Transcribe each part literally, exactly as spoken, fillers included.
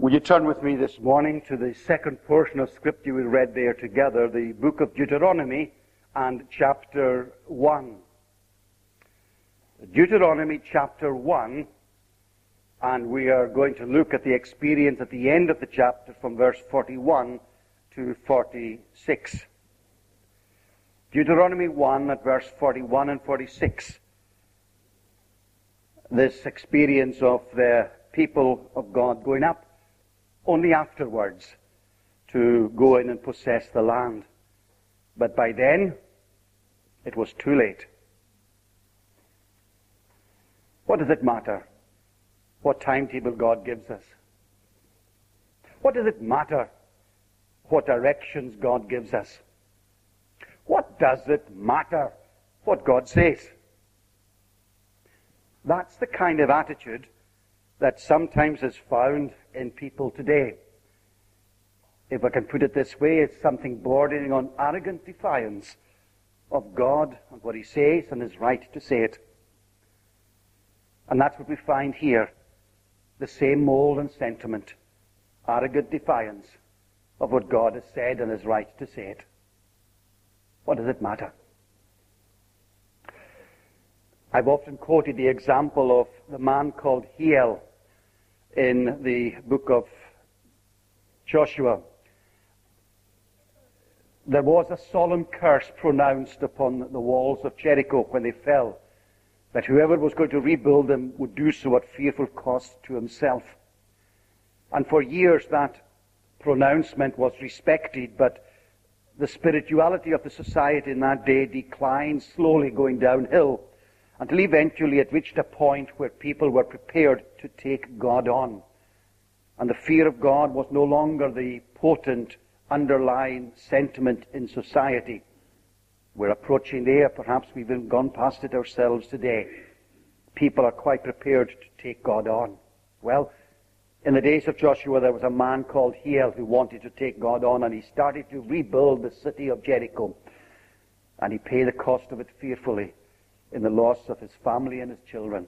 Will you turn with me this morning to the second portion of Scripture we read there together, the book of Deuteronomy and chapter one. Deuteronomy chapter one, and we are going to look at the experience at the end of the chapter from verse forty-one to forty-six. Deuteronomy one at verse forty-one and forty-six. This experience of the people of God going up only afterwards to go in and possess the land. But by then, it was too late. What does it matter what timetable God gives us? What does it matter what directions God gives us? What does it matter what God says? That's the kind of attitude that sometimes is found in people today. If I can put it this way, it's something bordering on arrogant defiance of God and what He says and His right to say it. And that's what we find here. The same mold and sentiment. Arrogant defiance of what God has said and His right to say it. What does it matter? I've often quoted the example of the man called Hiel in the book of Joshua. There was a solemn curse pronounced upon the walls of Jericho when they fell, that whoever was going to rebuild them would do so at fearful cost to himself. And for years that pronouncement was respected, but the spirituality of the society in that day declined, slowly going downhill, until eventually it reached a point where people were prepared to take God on. And the fear of God was no longer the potent underlying sentiment in society. We're approaching there, perhaps we've even gone past it ourselves today. People are quite prepared to take God on. Well, in the days of Joshua there was a man called Hiel who wanted to take God on, and he started to rebuild the city of Jericho. And he paid the cost of it fearfully in the loss of his family and his children.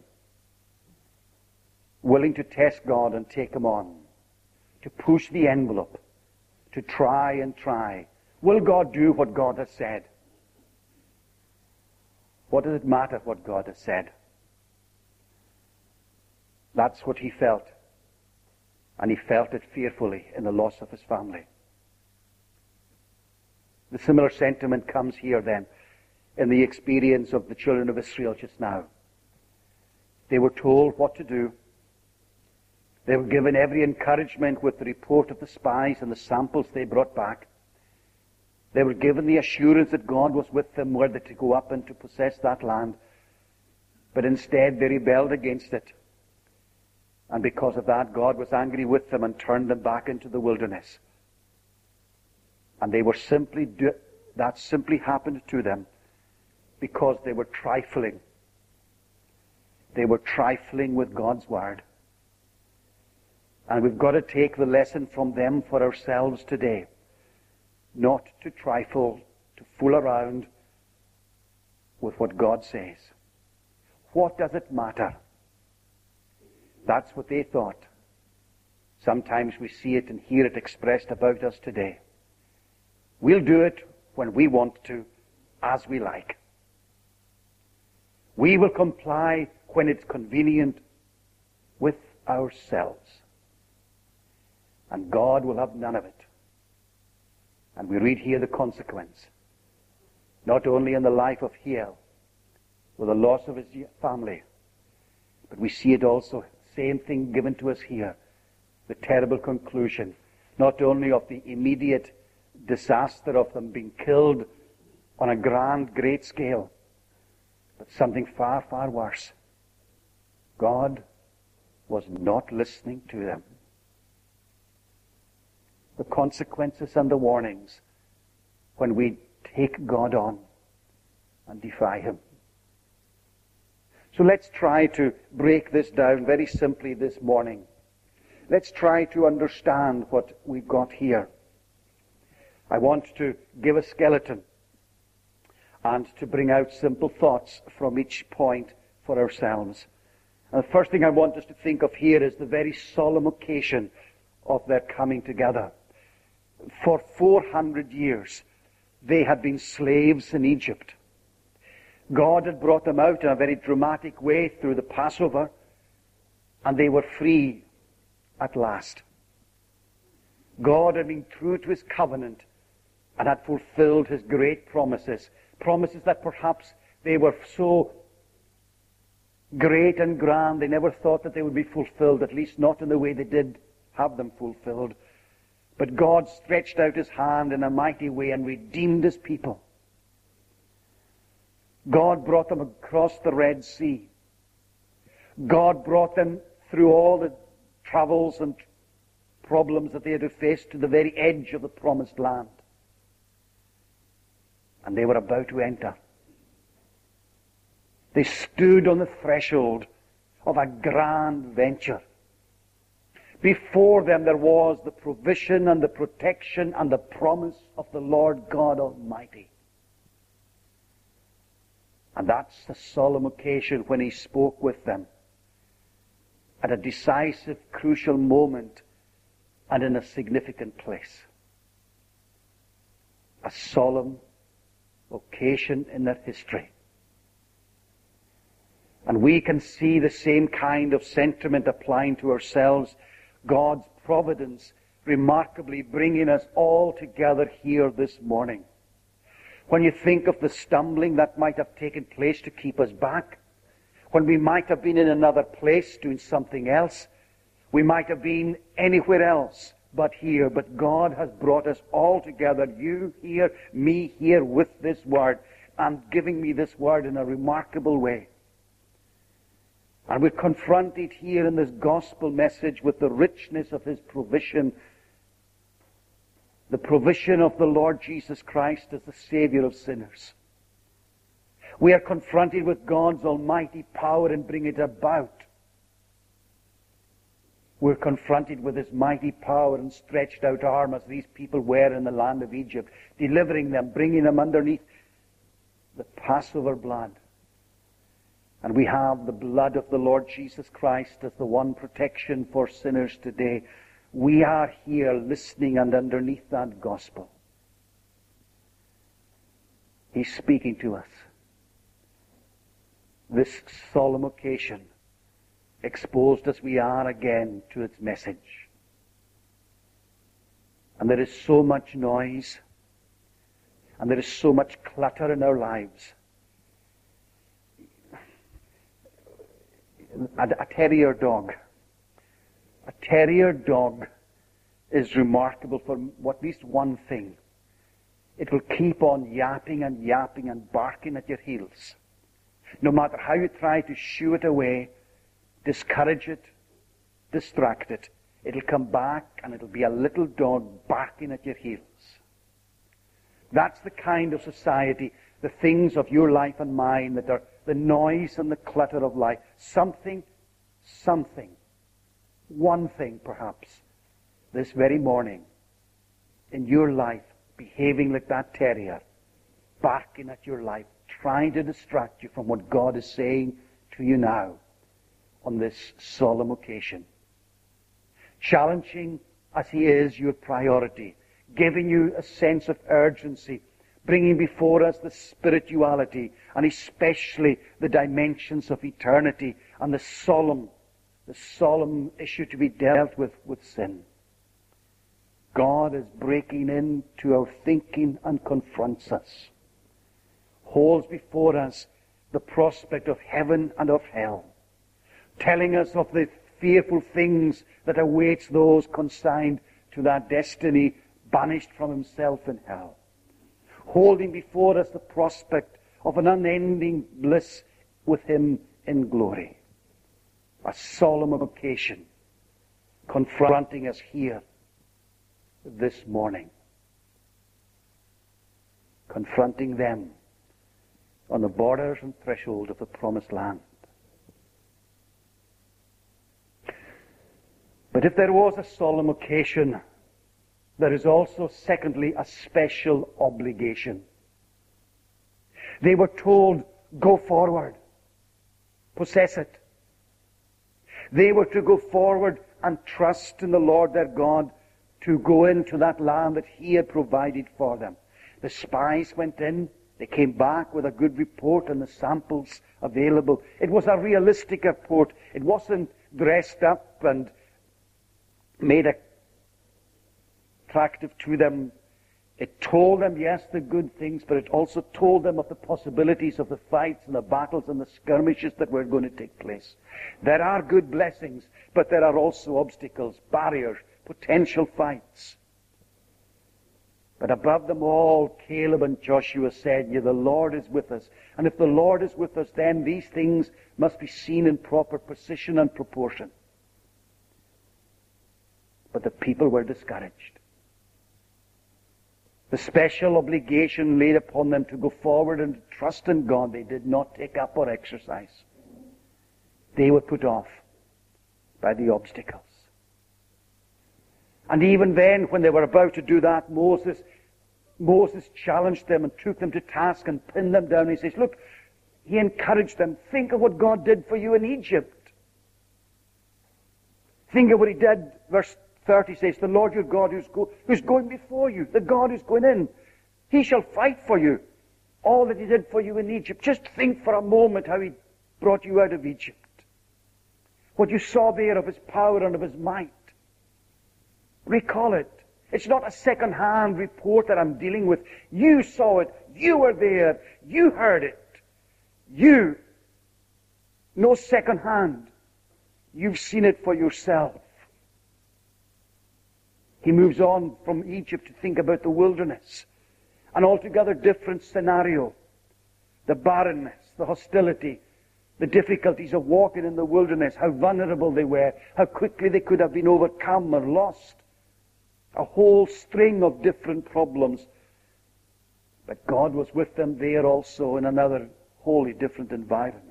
Willing to test God and take Him on. To push the envelope. To try and try. Will God do what God has said? What does it matter what God has said? That's what he felt. And he felt it fearfully in the loss of his family. The similar sentiment comes here then in the experience of the children of Israel just now. They were told what to do. They were given every encouragement with the report of the spies and the samples they brought back. They were given the assurance that God was with them were they to go up and to possess that land. But instead they rebelled against it. And because of that, God was angry with them and turned them back into the wilderness. And they were simply, do- that simply happened to them because they were trifling. They were trifling with God's Word. And we've got to take the lesson from them for ourselves today. Not to trifle, to fool around with what God says. What does it matter? That's what they thought. Sometimes we see it and hear it expressed about us today. We'll do it when we want to, as we like. We will comply when it's convenient with ourselves. And God will have none of it. And we read here the consequence. Not only in the life of Hiel, with the loss of his family, but we see it also, same thing given to us here. The terrible conclusion, not only of the immediate disaster of them being killed on a grand, great scale, but something far, far worse. God was not listening to them. The consequences and the warnings when we take God on and defy Him. So let's try to break this down very simply this morning. Let's try to understand what we've got here. I want to give a skeleton and to bring out simple thoughts from each point for ourselves. And the first thing I want us to think of here is the very solemn occasion of their coming together. For four hundred years, they had been slaves in Egypt. God had brought them out in a very dramatic way through the Passover, and they were free at last. God had been true to His covenant and had fulfilled His great promises. Promises that perhaps they were so great and grand, they never thought that they would be fulfilled, at least not in the way they did have them fulfilled. But God stretched out His hand in a mighty way and redeemed His people. God brought them across the Red Sea. God brought them through all the troubles and problems that they had to face to the very edge of the promised land. And they were about to enter. They stood on the threshold of a grand venture. Before them there was the provision and the protection and the promise of the Lord God Almighty. And that's the solemn occasion when He spoke with them at a decisive, crucial moment and in a significant place. A solemn occasion in their history. And we can see the same kind of sentiment applying to ourselves. God's providence remarkably bringing us all together here this morning. When you think of the stumbling that might have taken place to keep us back, when we might have been in another place doing something else, we might have been anywhere else but here, but God has brought us all together, you here, me here, with this Word, and giving me this Word in a remarkable way. And we're confronted here in this gospel message with the richness of His provision, the provision of the Lord Jesus Christ as the Savior of sinners. We are confronted with God's almighty power in bringing it about. We're confronted with His mighty power and stretched out arm as these people were in the land of Egypt, delivering them, bringing them underneath the Passover blood. And we have the blood of the Lord Jesus Christ as the one protection for sinners today. We are here listening, and underneath that gospel, He's speaking to us. This solemn occasion, exposed as we are again to its message. And there is so much noise, and there is so much clutter in our lives. A, a terrier dog. A terrier dog is remarkable for what, at least one thing. It will keep on yapping and yapping and barking at your heels. No matter how you try to shoo it away, discourage it, distract it, it'll come back and it'll be a little dog barking at your heels. That's the kind of society, the things of your life and mine that are the noise and the clutter of life. Something, something, one thing perhaps, this very morning, in your life, behaving like that terrier, barking at your life, trying to distract you from what God is saying to you now on this solemn occasion. Challenging as He is your priority, giving you a sense of urgency, bringing before us the spirituality and especially the dimensions of eternity and the solemn, the solemn issue to be dealt with with sin. God is breaking into our thinking and confronts us, holds before us the prospect of heaven and of hell, telling us of the fearful things that awaits those consigned to that destiny, banished from Himself in hell, holding before us the prospect of an unending bliss with Him in glory. A solemn occasion confronting us here this morning, confronting them on the borders and threshold of the promised land. But if there was a solemn occasion, there is also, secondly, a special obligation. They were told, go forward, possess it. They were to go forward and trust in the Lord their God to go into that land that He had provided for them. The spies went in. They came back with a good report and the samples available. It was a realistic report. It wasn't dressed up and made attractive to them. It told them, yes, the good things, but it also told them of the possibilities of the fights and the battles and the skirmishes that were going to take place. There are good blessings, but there are also obstacles, barriers, potential fights. But above them all, Caleb and Joshua said, "Yeah, the Lord is with us." And if the Lord is with us, then these things must be seen in proper position and proportion. But the people were discouraged. The special obligation laid upon them to go forward and to trust in God, they did not take up or exercise. They were put off by the obstacles. And even then, when they were about to do that, Moses, Moses challenged them and took them to task and pinned them down. He says, look, he encouraged them. Think of what God did for you in Egypt. Think of what He did. Verse thirty says, the Lord your God who's, go, who's going before you, the God who's going in, He shall fight for you. All that He did for you in Egypt. Just think for a moment how He brought you out of Egypt. What you saw there of His power and of His might. Recall it. It's not a second-hand report that I'm dealing with. You saw it. You were there. You heard it. You. No second-hand. You've seen it for yourself. He moves on from Egypt to think about the wilderness. An altogether different scenario. The barrenness, the hostility, the difficulties of walking in the wilderness, how vulnerable they were, how quickly they could have been overcome or lost. A whole string of different problems. But God was with them there also in another wholly different environment.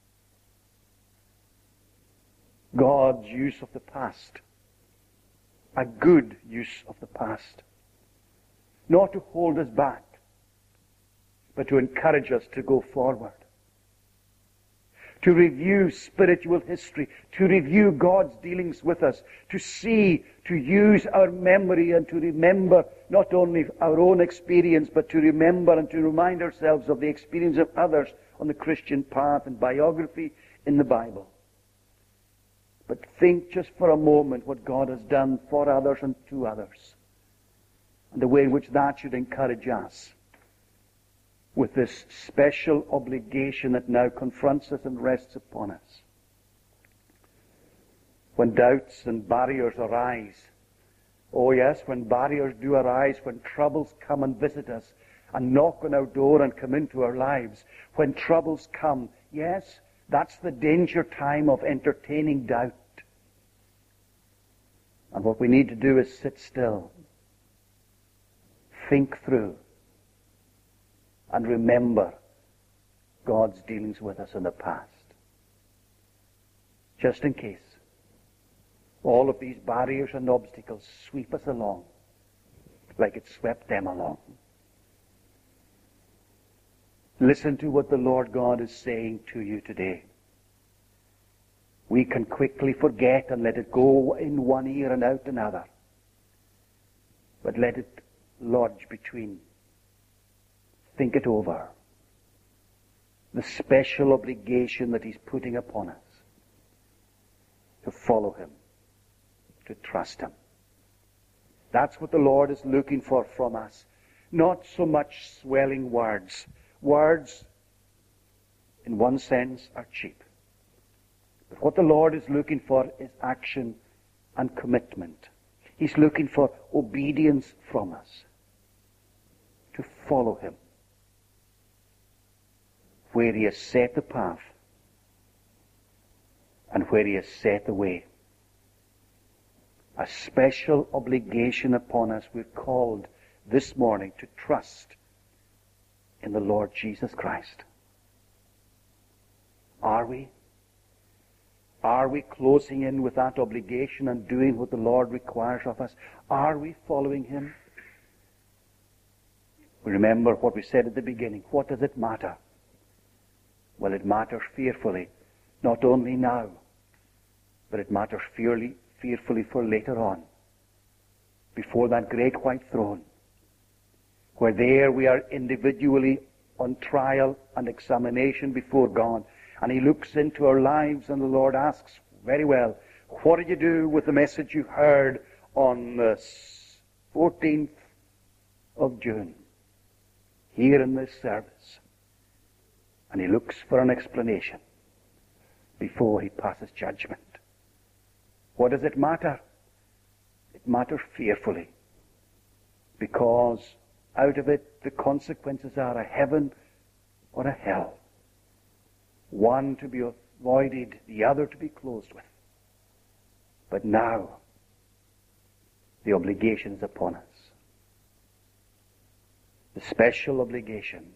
God's use of the past. A good use of the past. Not to hold us back, but to encourage us to go forward. To review spiritual history, to review God's dealings with us, to see, to use our memory and to remember not only our own experience, but to remember and to remind ourselves of the experience of others on the Christian path and biography in the Bible. But think just for a moment what God has done for others and to others, and the way in which that should encourage us with this special obligation that now confronts us and rests upon us. When doubts and barriers arise, oh yes, when barriers do arise, when troubles come and visit us and knock on our door and come into our lives, when troubles come, yes, that's the danger time of entertaining doubt. And what we need to do is sit still, think through, and remember God's dealings with us in the past. Just in case all of these barriers and obstacles sweep us along like it swept them along. Listen to what the Lord God is saying to you today. We can quickly forget and let it go in one ear and out another. But let it lodge between. Think it over. The special obligation that He's putting upon us to follow Him, to trust Him. That's what the Lord is looking for from us. Not so much swelling words. Words, in one sense, are cheap. But what the Lord is looking for is action and commitment. He's looking for obedience from us to follow Him where He has set the path and where He has set the way. A special obligation upon us. We're called this morning to trust in the Lord Jesus Christ. Are we? Are we closing in with that obligation and doing what the Lord requires of us? Are we following Him? We remember what we said at the beginning. What does it matter? Well, it matters fearfully, not only now, but it matters fearly, fearfully for later on, before that great white throne, where there we are individually on trial and examination before God. And He looks into our lives, and the Lord asks, very well, what did you do with the message you heard on the fourteenth of June, here in this service? And He looks for an explanation before He passes judgment. What does it matter? It matters fearfully, because out of it the consequences are a heaven or a hell. One to be avoided, the other to be closed with. But now the obligation is upon us. The special obligation.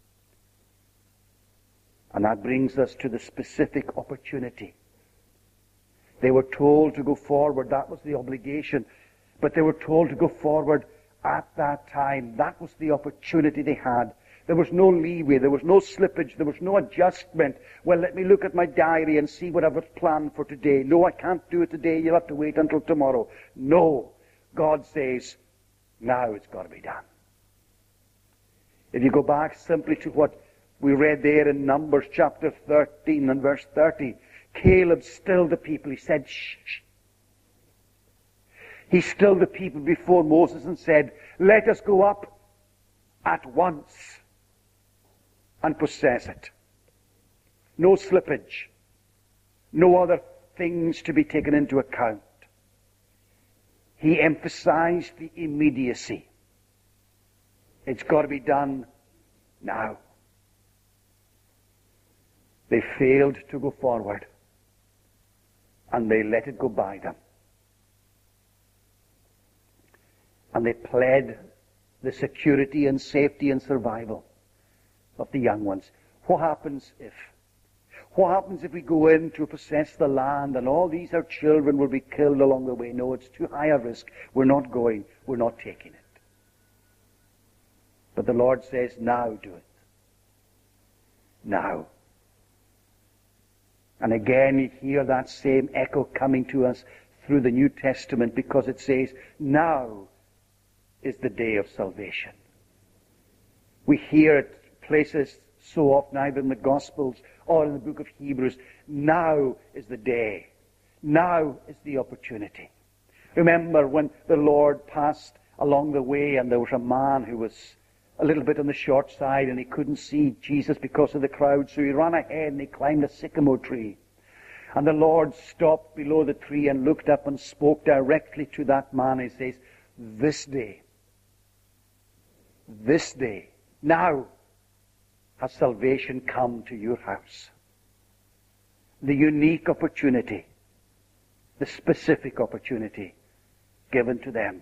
And that brings us to the specific opportunity. They were told to go forward. That was the obligation. But they were told to go forward at that time. That was the opportunity they had. There was no leeway. There was no slippage. There was no adjustment. Well, let me look at my diary and see what I've planned for today. No, I can't do it today. You'll have to wait until tomorrow. No. God says, now it's got to be done. If you go back simply to what we read there in Numbers chapter thirteen and verse thirty, Caleb stilled the people. He said, shh, shh. He stilled the people before Moses and said, let us go up at once and possess it. No slippage. No other things to be taken into account. He emphasized the immediacy. It's got to be done now. They failed to go forward, and they let it go by them. And they pled the security and safety and survival of the young ones. What happens if? What happens if we go in to possess the land and all these our children will be killed along the way? No, it's too high a risk. We're not going. We're not taking it. But the Lord says, now do it. Now. And again you hear that same echo coming to us through the New Testament, because it says, now is the day of salvation. We hear it places so often, either in the Gospels or in the book of Hebrews. Now is the day. Now is the opportunity. Remember when the Lord passed along the way and there was a man who was a little bit on the short side and he couldn't see Jesus because of the crowd, so he ran ahead and he climbed a sycamore tree. And the Lord stopped below the tree and looked up and spoke directly to that man. He says, this day, this day, now has salvation come to your house. The unique opportunity, the specific opportunity given to them.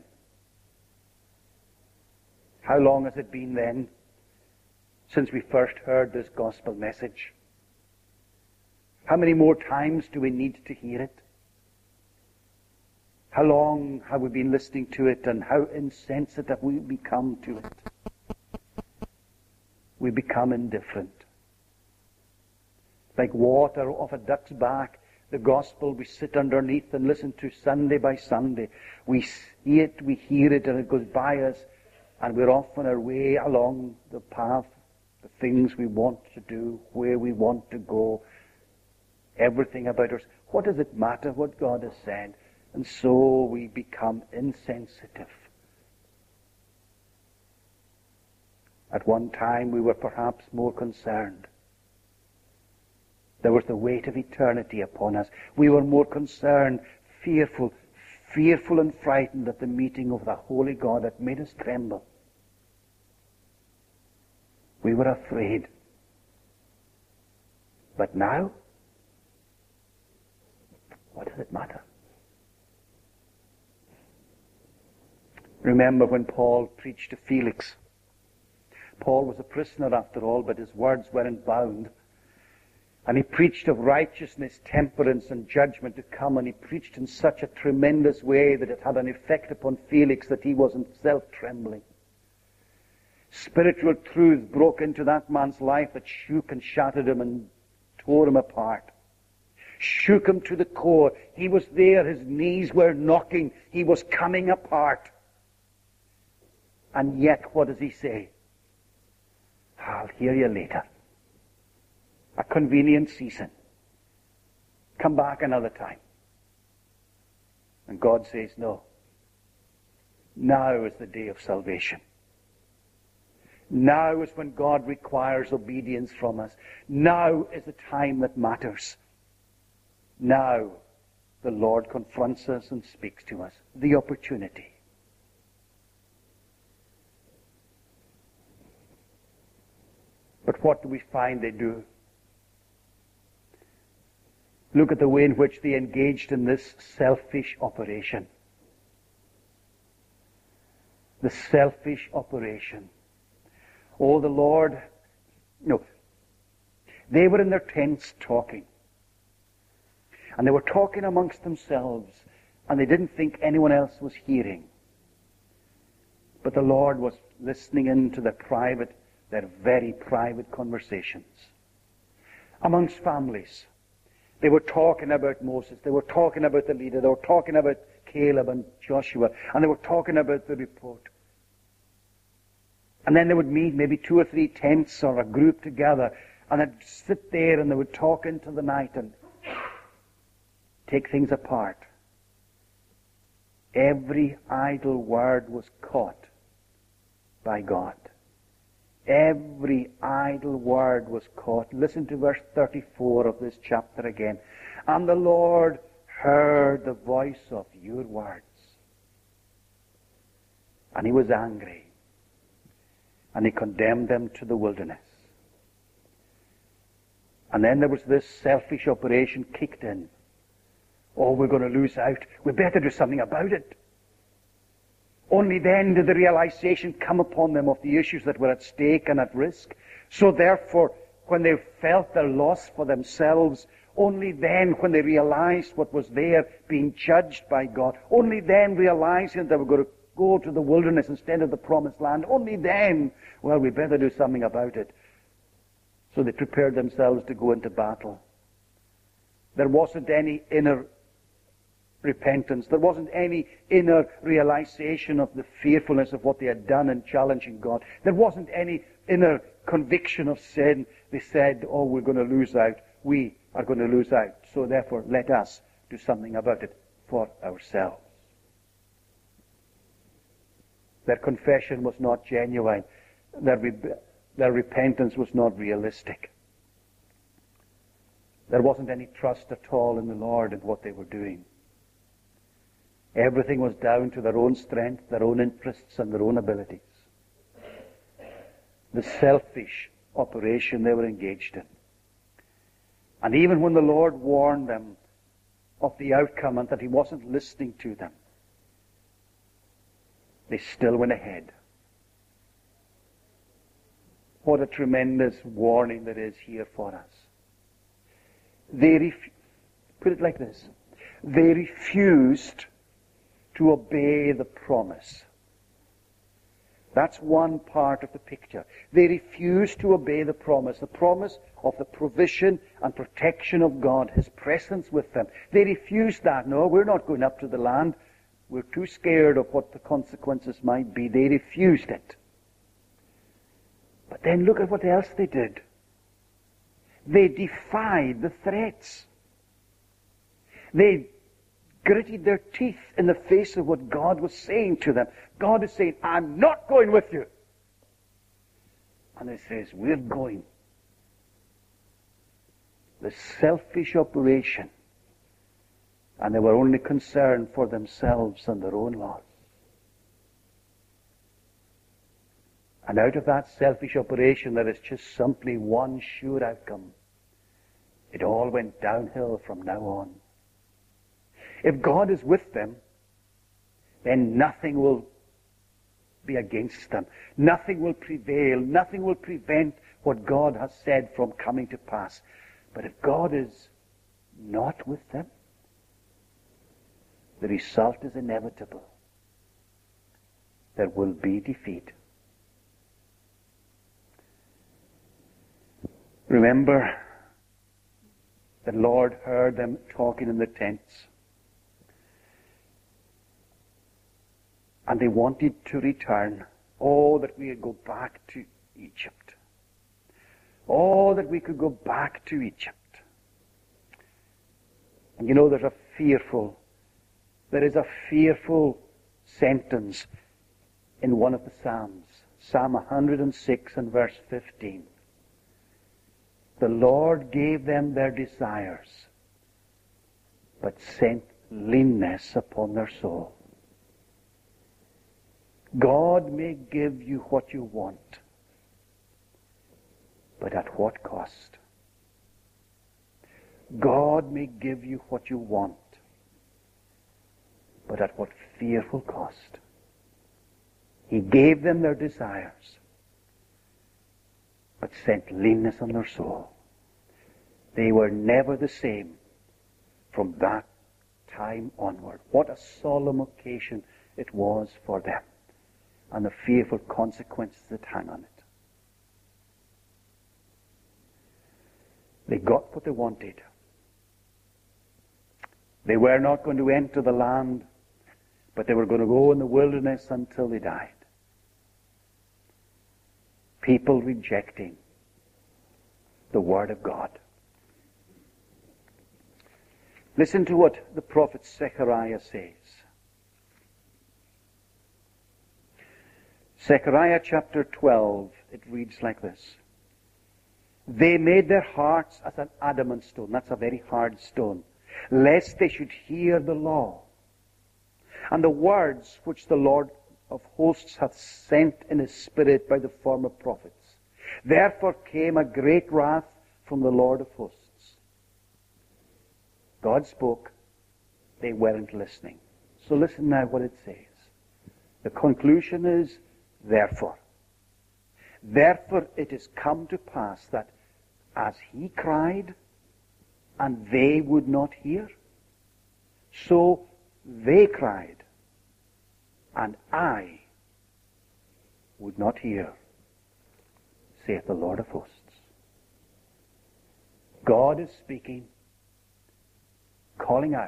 How long has it been then since we first heard this gospel message? How many more times do we need to hear it? How long have we been listening to it, and how insensitive have we become to it? We become indifferent. Like water off a duck's back, the gospel we sit underneath and listen to Sunday by Sunday. We see it, we hear it, and it goes by us, and we're off on our way along the path, the things we want to do, where we want to go, everything about us. What does it matter what God has said? And so we become insensitive. At one time we were perhaps more concerned. There was the weight of eternity upon us. We were more concerned, fearful, fearful and frightened at the meeting of the Holy God that made us tremble. We were afraid. But now, what does it matter? Remember when Paul preached to Felix. Paul was a prisoner after all, but his words weren't bound. And he preached of righteousness, temperance, and judgment to come, and he preached in such a tremendous way that it had an effect upon Felix that he was himself trembling. Spiritual truth broke into that man's life that shook and shattered him and tore him apart. shook him to the core. He was there. His knees were knocking. He was coming apart. And yet, what does he say? I'll hear you later. A convenient season. Come back another time. And God says, no. Now is the day of salvation. Now is when God requires obedience from us. Now is the time that matters. Now the Lord confronts us and speaks to us. The opportunity. But what do we find they do? Look at the way in which they engaged in this selfish operation. The selfish operation. Oh, the Lord, no. They were in their tents talking. And they were talking amongst themselves. And they didn't think anyone else was hearing. But the Lord was listening into their private, their very private conversations. Amongst families. They were talking about Moses. They were talking about the leader. They were talking about Caleb and Joshua. And they were talking about the report. And then they would meet maybe two or three tents or a group together. And they'd sit there and they would talk into the night and take things apart. Every idle word was caught by God. Every idle word was caught. Listen to verse thirty-four of this chapter again. And the Lord heard the voice of your words. And he was angry. And he condemned them to the wilderness. And then there was this selfish operation kicked in. Oh, we're going to lose out. We better do something about it. Only then did the realization come upon them of the issues that were at stake and at risk. So therefore, when they felt their loss for themselves, only then when they realized what was there being judged by God, only then realizing they were going to go to the wilderness instead of the promised land, only then, well, we better do something about it. So they prepared themselves to go into battle. There wasn't any inner repentance. There wasn't any inner realization of the fearfulness of what they had done in challenging God. There wasn't any inner conviction of sin. They said, oh, we're going to lose out. We are going to lose out. So therefore, let us do something about it for ourselves. Their confession was not genuine. Their, re- their repentance was not realistic. There wasn't any trust at all in the Lord and what they were doing. Everything was down to their own strength, their own interests, and their own abilities. The selfish operation they were engaged in. And even when the Lord warned them of the outcome and that he wasn't listening to them, they still went ahead. What a tremendous warning there is here for us. They ref- put it like this. They refused to obey the promise. That's one part of the picture. They refused to obey the promise, the promise of the provision and protection of God, his presence with them. They refused that. No, we're not going up to the land. We're too scared of what the consequences might be. They refused it. But then look at what else they did. They defied the threats. They gritted their teeth in the face of what God was saying to them. God is saying, I'm not going with you. And he says, we're going. The selfish operation. And they were only concerned for themselves and their own loss. And out of that selfish operation, there is just simply one sure outcome. It all went downhill from now on. If God is with them, then nothing will be against them. Nothing will prevail. Nothing will prevent what God has said from coming to pass. But if God is not with them, the result is inevitable. There will be defeat. Remember the Lord heard them talking in the tents. And they wanted to return. Oh, that we could go back to Egypt. Oh, that we could go back to Egypt. And you know, there's a fearful, there is a fearful sentence in one of the Psalms. Psalm one hundred six and verse fifteen. The Lord gave them their desires, but sent leanness upon their soul. God may give you what you want, but at what cost? God may give you what you want, but at what fearful cost? He gave them their desires, but sent leanness on their soul. They were never the same from that time onward. What a solemn occasion it was for them, and the fearful consequences that hang on it. They got what they wanted. They were not going to enter the land, but they were going to go in the wilderness until they died. People rejecting the Word of God. Listen to what the prophet Zechariah says. Zechariah chapter twelve, it reads like this. They made their hearts as an adamant stone. That's a very hard stone. Lest they should hear the law. And the words which the Lord of hosts hath sent in his spirit by the former prophets. Therefore came a great wrath from the Lord of hosts. God spoke. They weren't listening. So listen now what it says. The conclusion is, therefore. Therefore it is come to pass that as he cried, and they would not hear, so they cried, and I would not hear, saith the Lord of hosts. God is speaking, calling out.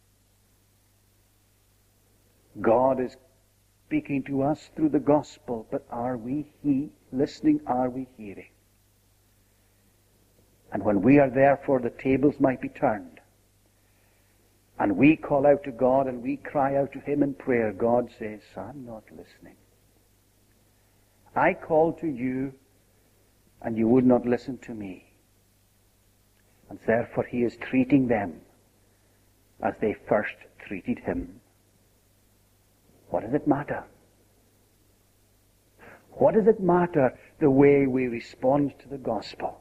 God is speaking to us through the gospel, but are we he listening? Are we hearing? And when we are therefore, the tables might be turned, and we call out to God and we cry out to him in prayer, God says, I'm not listening. I called to you and you would not listen to me. And therefore he is treating them as they first treated him. What does it matter? What does it matter the way we respond to the gospel?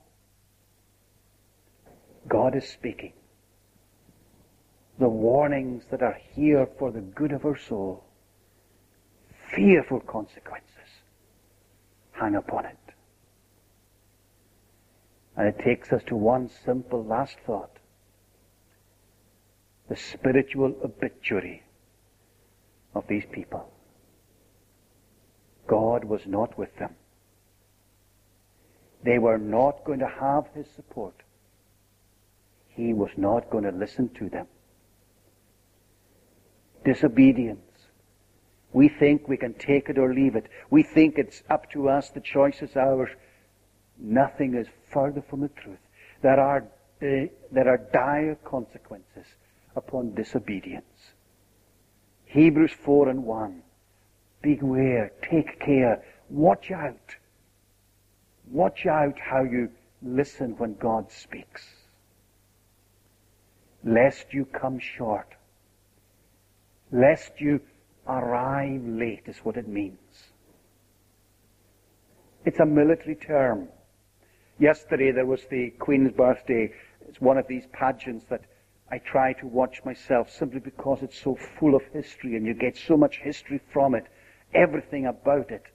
God is speaking. The warnings that are here for the good of our soul, fearful consequences hang upon it. And it takes us to one simple last thought. The spiritual obituary of these people. God was not with them. They were not going to have his support. He was not going to listen to them. Disobedience. We think we can take it or leave it. We think it's up to us. The choice is ours. Nothing is further from the truth. There are, uh, there are dire consequences upon disobedience. Hebrews four and one. Beware, take care, watch out. Watch out how you listen when God speaks. Lest you come short. Lest you arrive late is what it means. It's a military term. Yesterday there was the Queen's birthday. It's one of these pageants that I try to watch myself simply because it's so full of history and you get so much history from it, everything about it,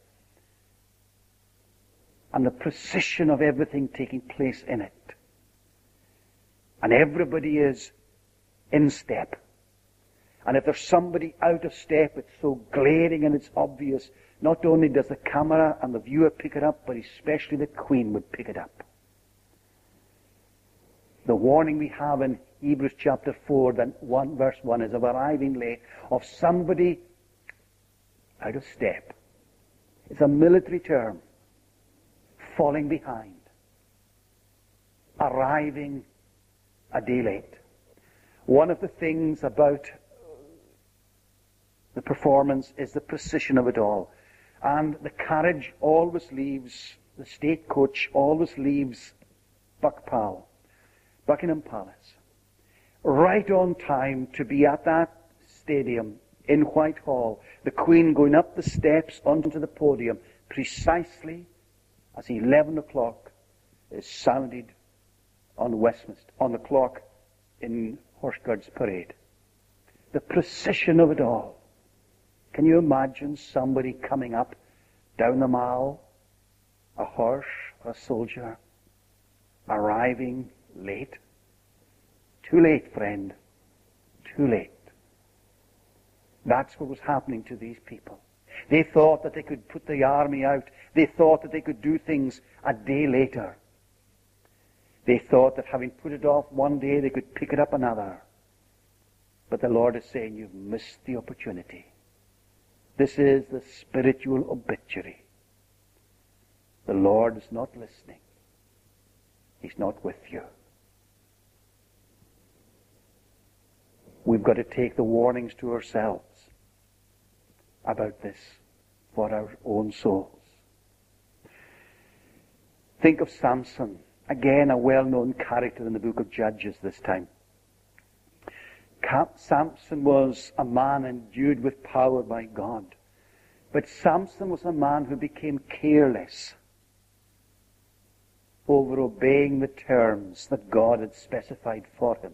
and the precision of everything taking place in it. And everybody is in step. And if there's somebody out of step, it's so glaring and it's obvious. Not only does the camera and the viewer pick it up, but especially the Queen would pick it up. The warning we have in Hebrews chapter four, then one verse one, is of arriving late, of somebody out of step. It's a military term. Falling behind. Arriving a day late. One of the things about the performance is the precision of it all. And the carriage always leaves, the state coach always leaves Buckpal, Buckingham Palace, right on time to be at that stadium in Whitehall, the Queen going up the steps onto the podium precisely as eleven o'clock is sounded on Westminster, on the clock in Horseguards Parade. The precision of it all. Can you imagine somebody coming up down the mall, a horse or a soldier, arriving late? Too late, friend. Too late. That's what was happening to these people. They thought that they could put the army out. They thought that they could do things a day later. They thought that having put it off one day, they could pick it up another. But the Lord is saying, you've missed the opportunity. This is the spiritual obituary. The Lord is not listening. He's not with you. We've got to take the warnings to ourselves about this for our own souls. Think of Samson. Again, a well-known character in the book of Judges this time. Samson was a man endued with power by God. But Samson was a man who became careless over obeying the terms that God had specified for him.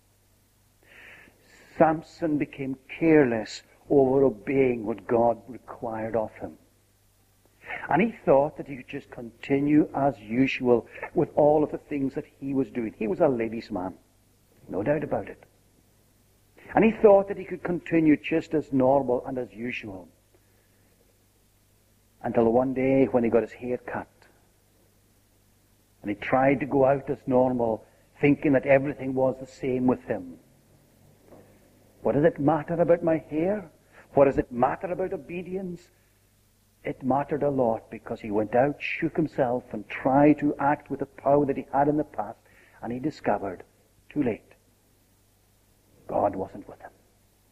Samson became careless over obeying what God required of him. And he thought that he could just continue as usual with all of the things that he was doing. He was a ladies' man, no doubt about it. And he thought that he could continue just as normal and as usual. Until one day when he got his hair cut. And he tried to go out as normal, thinking that everything was the same with him. What does it matter about my hair? What does it matter about obedience? It mattered a lot, because he went out, shook himself, and tried to act with the power that he had in the past, and he discovered, too late, God wasn't with him.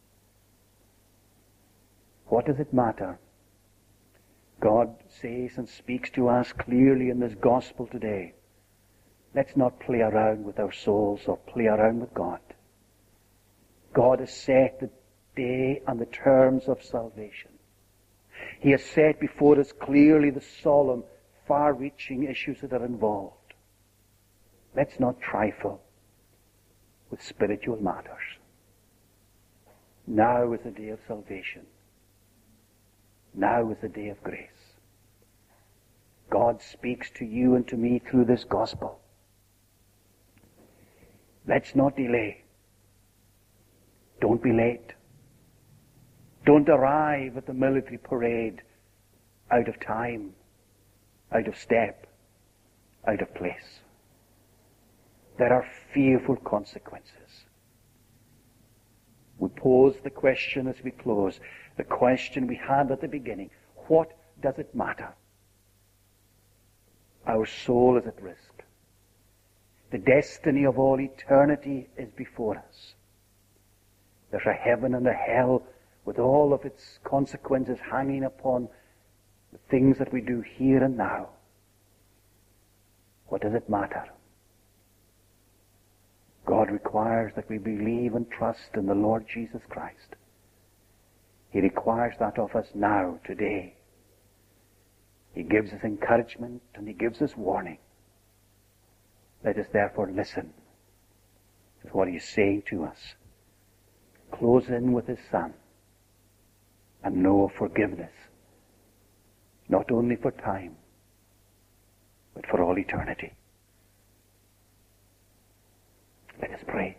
What does it matter? God says and speaks to us clearly in this gospel today. Let's not play around with our souls or play around with God. God has set the day and the terms of salvation. He has set before us clearly the solemn, far-reaching issues that are involved. Let's not trifle with spiritual matters. Now is the day of salvation. Now is the day of grace. God speaks to you and to me through this gospel. Let's not delay. Don't be late. Don't arrive at the military parade out of time, out of step, out of place. There are fearful consequences. We pose the question as we close, the question we had at the beginning. What does it matter? Our soul is at risk. The destiny of all eternity is before us. There's a heaven and a hell with all of its consequences hanging upon the things that we do here and now. What does it matter? God requires that we believe and trust in the Lord Jesus Christ. He requires that of us now, today. He gives us encouragement and He gives us warning. Let us therefore listen to what He is saying to us. Close in with His Son and know of forgiveness, not only for time, but for all eternity. Let us pray.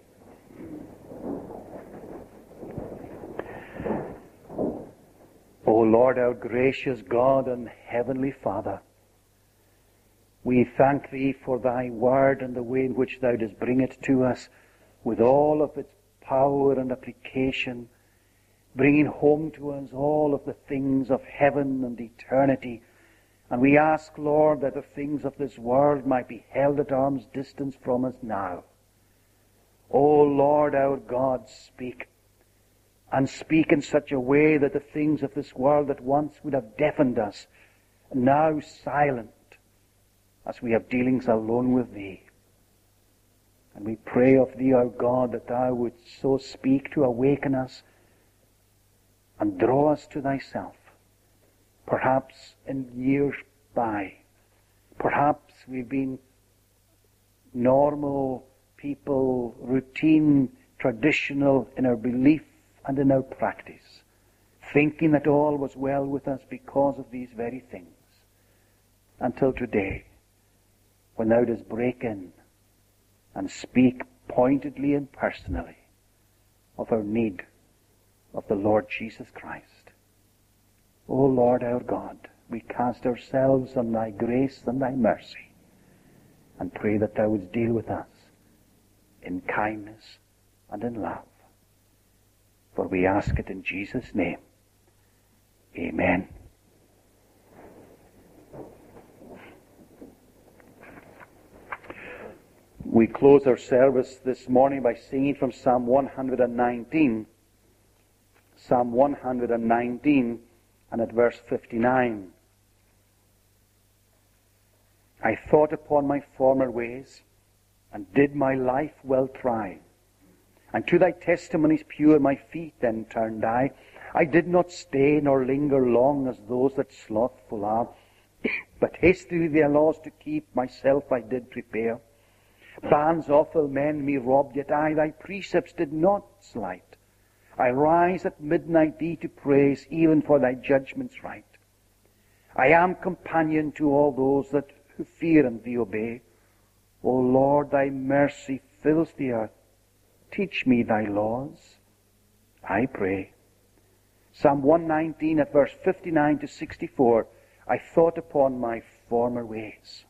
O Lord, our gracious God and Heavenly Father, We thank Thee for Thy word and the way in which Thou dost bring it to us with all of its power and application, bringing home to us all of the things of heaven and eternity. And we ask, Lord, that the things of this world might be held at arm's distance from us now. O Lord our God, speak. And speak in such a way that the things of this world that once would have deafened us, now silent, as we have dealings alone with Thee. And we pray of Thee, our God, that Thou wouldst so speak to awaken us and draw us to Thyself. Perhaps in years by, perhaps we've been normal people, routine, traditional in our belief and in our practice, thinking that all was well with us because of these very things. Until today, when Thou dost break in and speak pointedly and personally of our need of the Lord Jesus Christ. O Lord our God, we cast ourselves on Thy grace and Thy mercy and pray that Thou wouldst deal with us in kindness and in love. For we ask it in Jesus' name. Amen. We close our service this morning by singing from Psalm one hundred nineteen. Psalm one hundred nineteen and at verse fifty-nine. I thought upon my former ways and did my life well try. And to Thy testimonies pure my feet then turned I. I did not stay nor linger long as those that slothful are, but hastily Thy laws to keep myself I did prepare. Bands awful men me robbed, yet I Thy precepts did not slight. I rise at midnight Thee to praise, even for Thy judgments right. I am companion to all those that who fear and Thee obey. O Lord, Thy mercy fills the earth. Teach me Thy laws, I pray. Psalm one nineteen at verse fifty-nine to sixty-four. I thought upon my former ways.